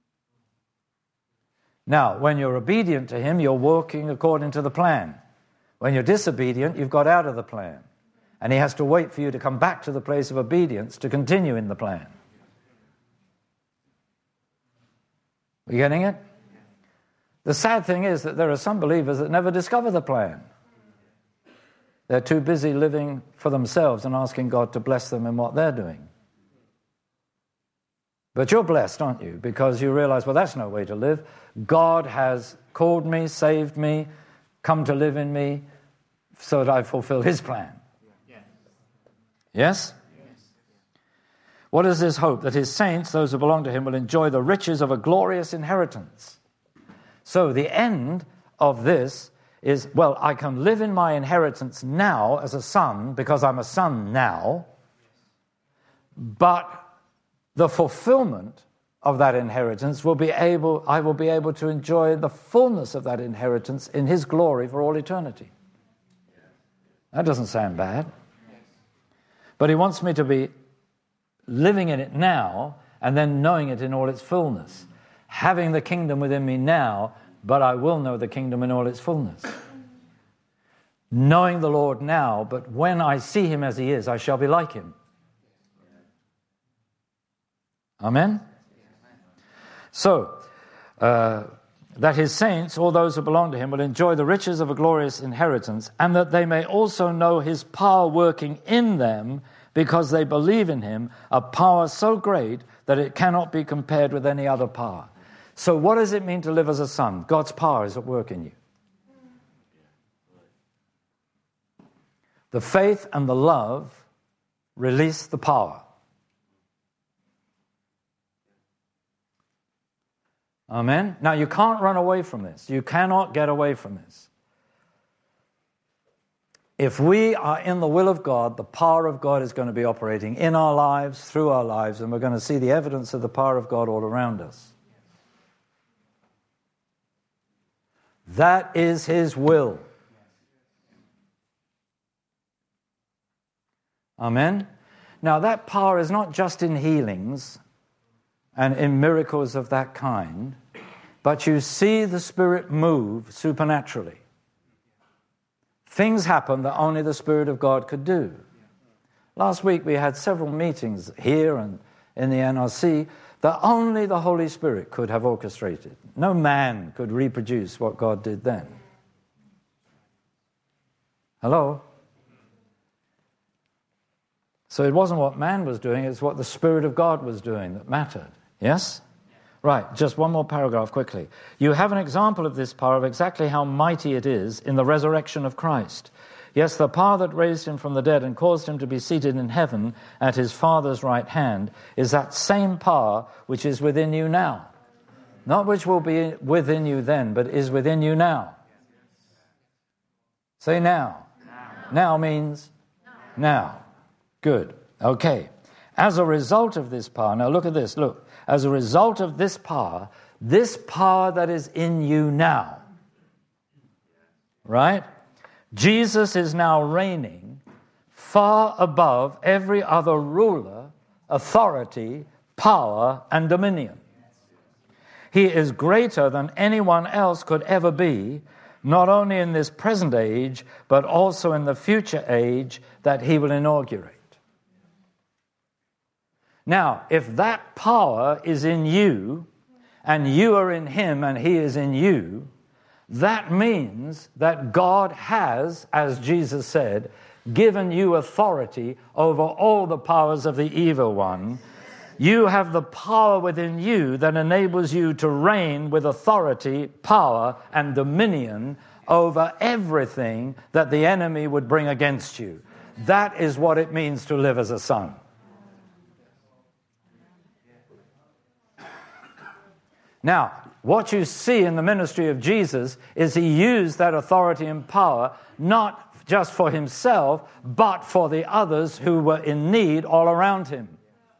Now, when you're obedient to him, you're working according to the plan. When you're disobedient, you've got out of the plan. And he has to wait for you to come back to the place of obedience to continue in the plan. Are you getting it? The sad thing is that there are some believers that never discover the plan. They're too busy living for themselves and asking God to bless them in what they're doing. But you're blessed, aren't you? Because you realize, well, that's no way to live. God has called me, saved me, come to live in me so that I fulfill his plan. Yes? What is this hope? That his saints, those who belong to him, will enjoy the riches of a glorious inheritance. So the end of this is, well, I can live in my inheritance now as a son because I'm a son now, but the fulfillment of that inheritance I will be able to enjoy the fullness of that inheritance in his glory for all eternity. That doesn't sound bad. But he wants me to be living in it now and then knowing it in all its fullness. Having the kingdom within me now, but I will know the kingdom in all its fullness. Knowing the Lord now, but when I see him as he is, I shall be like him. Amen? So, that his saints, all those who belong to him, will enjoy the riches of a glorious inheritance, and that they may also know his power working in them because they believe in him, a power so great that it cannot be compared with any other power. So what does it mean to live as a son? God's power is at work in you. The faith and the love release the power. Amen? Now, you can't run away from this. You cannot get away from this. If we are in the will of God, the power of God is going to be operating in our lives, through our lives, and we're going to see the evidence of the power of God all around us. That is his will. Amen? Now, that power is not just in healings and in miracles of that kind, but you see the Spirit move supernaturally. Things happen that only the Spirit of God could do. Last week we had several meetings here and in the NRC that only the Holy Spirit could have orchestrated. No man could reproduce what God did then. Hello? So it wasn't what man was doing, it's what the Spirit of God was doing that mattered. Yes? Right, just one more paragraph quickly. You have an example of this power, of exactly how mighty it is in the resurrection of Christ. Yes, the power that raised him from the dead and caused him to be seated in heaven at his Father's right hand is that same power which is within you now. Not which will be within you then, but is within you now. Say now. Now means now. Good. Okay. As a result of this power, now look at this, look. As a result of this power that is in you now, right? Jesus is now reigning far above every other ruler, authority, power, and dominion. He is greater than anyone else could ever be, not only in this present age, but also in the future age that he will inaugurate. Now, if that power is in you, and you are in him and he is in you, that means that God has, as Jesus said, given you authority over all the powers of the evil one. You have the power within you that enables you to reign with authority, power, and dominion over everything that the enemy would bring against you. That is what it means to live as a son. Now, what you see in the ministry of Jesus is he used that authority and power not just for himself, but for the others who were in need all around him.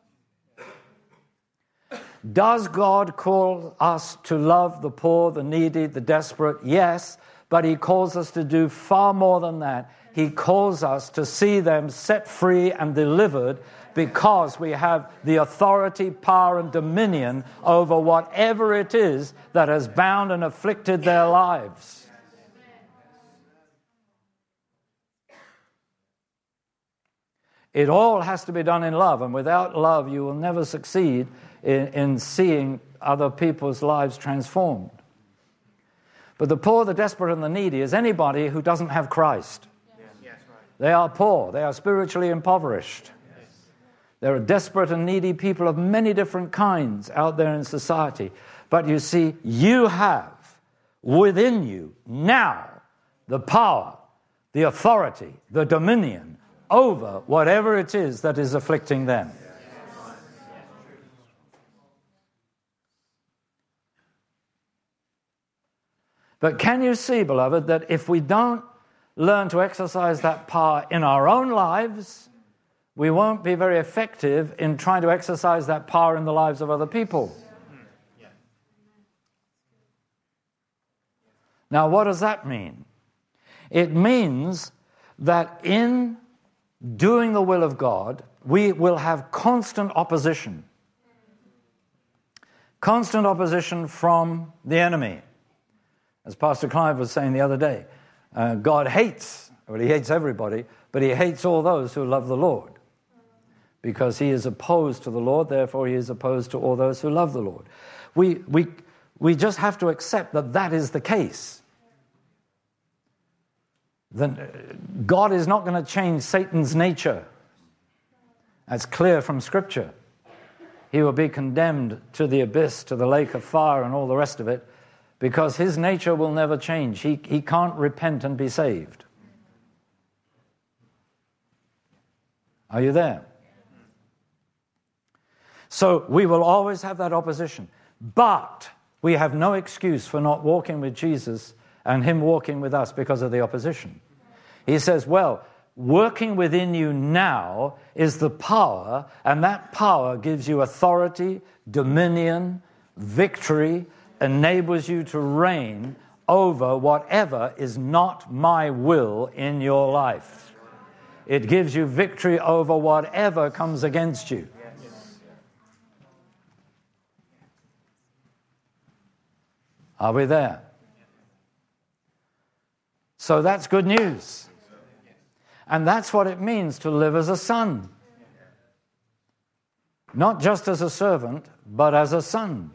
Does God call us to love the poor, the needy, the desperate? Yes, but he calls us to do far more than that. He calls us to see them set free and delivered because we have the authority, power, and dominion over whatever it is that has bound and afflicted their lives. It all has to be done in love, and without love you will never succeed in seeing other people's lives transformed. But the poor, the desperate, and the needy is anybody who doesn't have Christ. Yes. They are poor. They are spiritually impoverished. Yes. There are desperate and needy people of many different kinds out there in society. But you see, you have within you now the power, the authority, the dominion over whatever it is that is afflicting them. But can you see, beloved, that if we don't learn to exercise that power in our own lives, we won't be very effective in trying to exercise that power in the lives of other people? Now, what does that mean? It means that in doing the will of God, we will have constant opposition. Constant opposition from the enemy. As Pastor Clive was saying the other day, God hates, well, he hates everybody, but he hates all those who love the Lord. Because he is opposed to the Lord, therefore he is opposed to all those who love the Lord. We just have to accept that that is the case. Then God is not going to change Satan's nature. That's clear from Scripture. He will be condemned to the abyss, to the lake of fire and all the rest of it, because his nature will never change. He can't repent and be saved. Are you there? So we will always have that opposition. But we have no excuse for not walking with Jesus and him walking with us because of the opposition. He says, well, working within you now is the power, and that power gives you authority, dominion, victory, enables you to reign over whatever is not my will in your life. It gives you victory over whatever comes against you. Are we there? So that's good news. And that's what it means to live as a son. Not just as a servant, but as a son.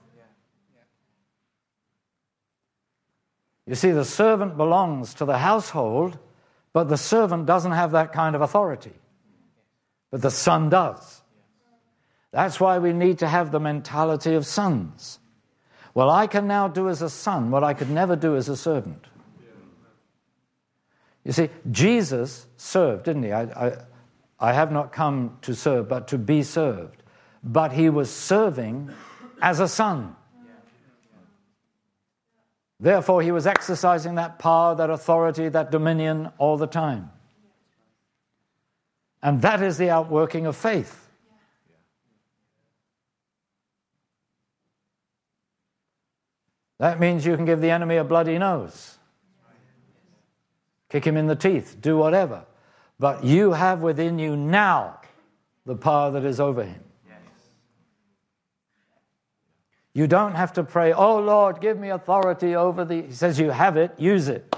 You see, the servant belongs to the household, but the servant doesn't have that kind of authority. But the son does. That's why we need to have the mentality of sons. Well, I can now do as a son what I could never do as a servant. You see, Jesus served, didn't he? I have not come to serve, but to be served. But he was serving as a son. Therefore, he was exercising that power, that authority, that dominion all the time. And that is the outworking of faith. That means you can give the enemy a bloody nose. Kick him in the teeth, do whatever. But you have within you now the power that is over him. You don't have to pray, oh Lord, give me authority over the... He says you have it, use it.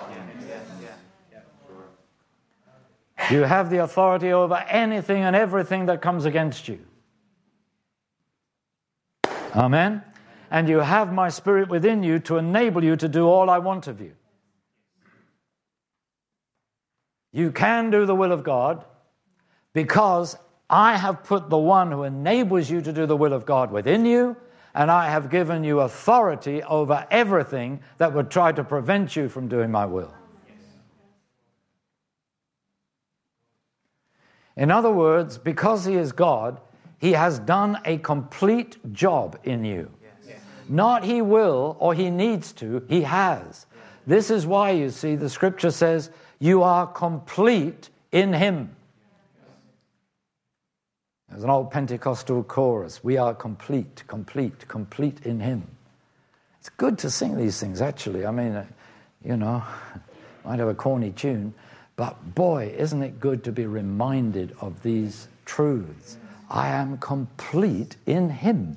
You have the authority over anything and everything that comes against you. Amen? And you have my Spirit within you to enable you to do all I want of you. You can do the will of God because I have put the one who enables you to do the will of God within you, and I have given you authority over everything that would try to prevent you from doing my will. In other words, because he is God, he has done a complete job in you. Not he will or he needs to, he has. This is why, you see, the Scripture says, you are complete in him. There's an old Pentecostal chorus. We are complete, complete, complete in him. It's good to sing these things, actually. I mean, might have a corny tune, but boy, isn't it good to be reminded of these truths. I am complete in him.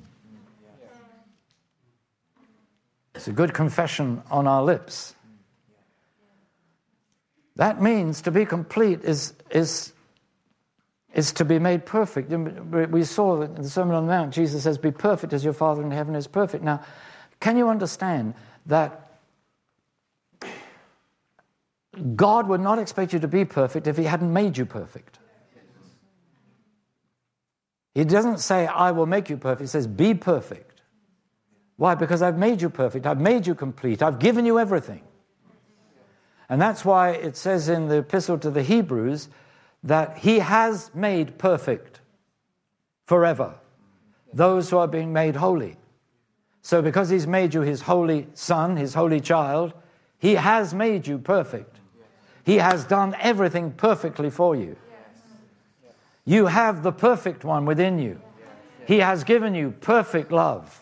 It's a good confession on our lips. That means to be complete is is to be made perfect. We saw in the Sermon on the Mount, Jesus says, be perfect as your Father in heaven is perfect. Now, can you understand that God would not expect you to be perfect if he hadn't made you perfect? He doesn't say, I will make you perfect. He says, be perfect. Why? Because I've made you perfect. I've made you complete. I've given you everything. And that's why it says in the epistle to the Hebrews that he has made perfect forever those who are being made holy. So because he's made you his holy son, his holy child, he has made you perfect. He has done everything perfectly for you. You have the perfect one within you. He has given you perfect love.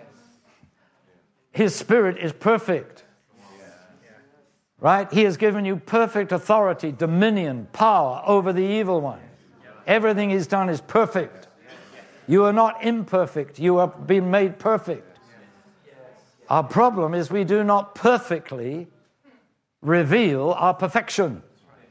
His spirit is perfect. Right? He has given you perfect authority, dominion, power over the evil one. Everything he's done is perfect. You are not imperfect. You have been made perfect. Our problem is we do not perfectly reveal our perfection.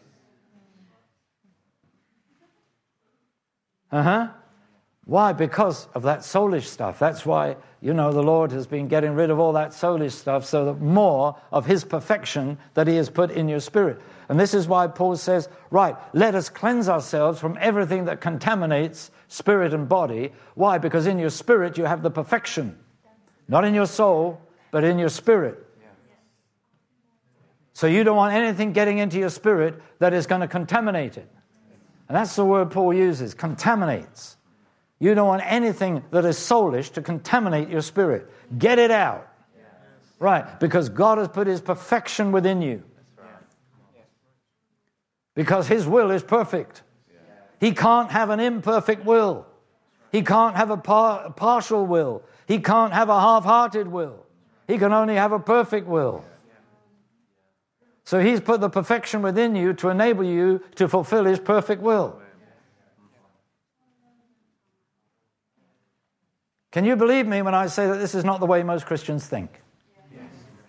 Why? Because of that soulish stuff. That's why, the Lord has been getting rid of all that soulish stuff so that more of his perfection that he has put in your spirit. And this is why Paul says, right, let us cleanse ourselves from everything that contaminates spirit and body. Why? Because in your spirit you have the perfection. Not in your soul, but in your spirit. So you don't want anything getting into your spirit that is going to contaminate it. And that's the word Paul uses, contaminates. You don't want anything that is soulish to contaminate your spirit. Get it out. Right, because God has put his perfection within you. Because his will is perfect. He can't have an imperfect will. He can't have a partial will. He can't have a half-hearted will. He can only have a perfect will. So he's put the perfection within you to enable you to fulfill his perfect will. Can you believe me when I say that this is not the way most Christians think? Yes.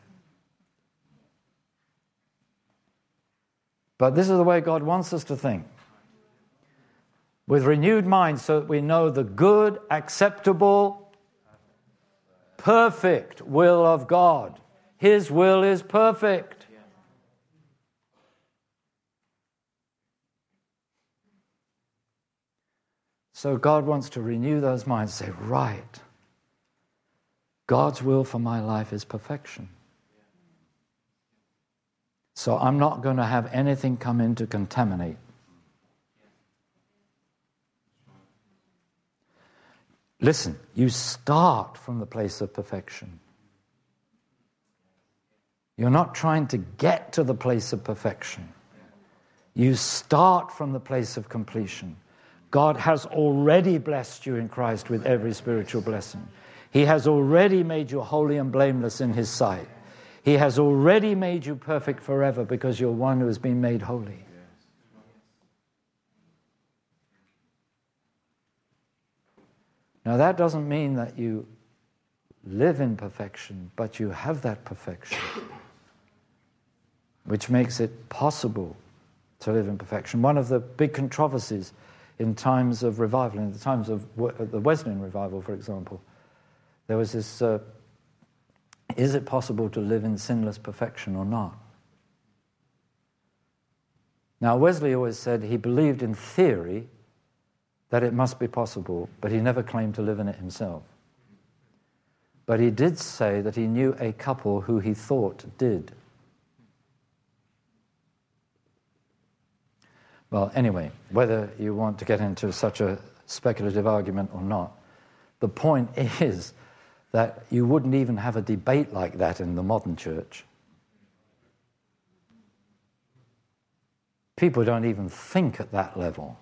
But this is the way God wants us to think. With renewed minds so that we know the good, acceptable, perfect will of God. His will is perfect. So God wants to renew those minds, say, right, God's will for my life is perfection. So I'm not going to have anything come in to contaminate. Listen, you start from the place of perfection. You're not trying to get to the place of perfection. You start from the place of completion. God has already blessed you in Christ with every spiritual blessing. He has already made you holy and blameless in his sight. He has already made you perfect forever because you're one who has been made holy. Now that doesn't mean that you live in perfection, but you have that perfection, which makes it possible to live in perfection. One of the big controversies in times of revival, in the times of the Wesleyan revival, for example, there was this, is it possible to live in sinless perfection or not? Now, Wesley always said he believed in theory that it must be possible, but he never claimed to live in it himself. But he did say that he knew a couple who he thought did. Well, anyway, whether you want to get into such a speculative argument or not, the point is that you wouldn't even have a debate like that in the modern church. People don't even think at that level.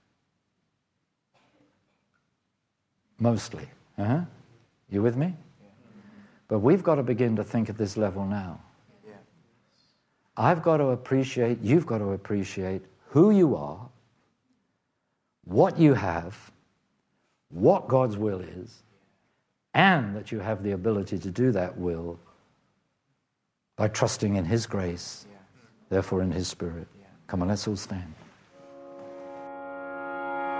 Mostly. You with me? But we've got to begin to think at this level now. I've got to appreciate, you've got to appreciate who you are, what you have, what God's will is, and that you have the ability to do that will by trusting in his grace, therefore in his spirit. Come on, let's all stand.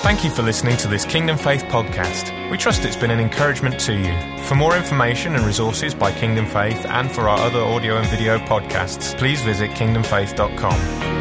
Thank you for listening to this Kingdom Faith podcast. We trust it's been an encouragement to you. For more information and resources by Kingdom Faith and for our other audio and video podcasts, please visit kingdomfaith.com.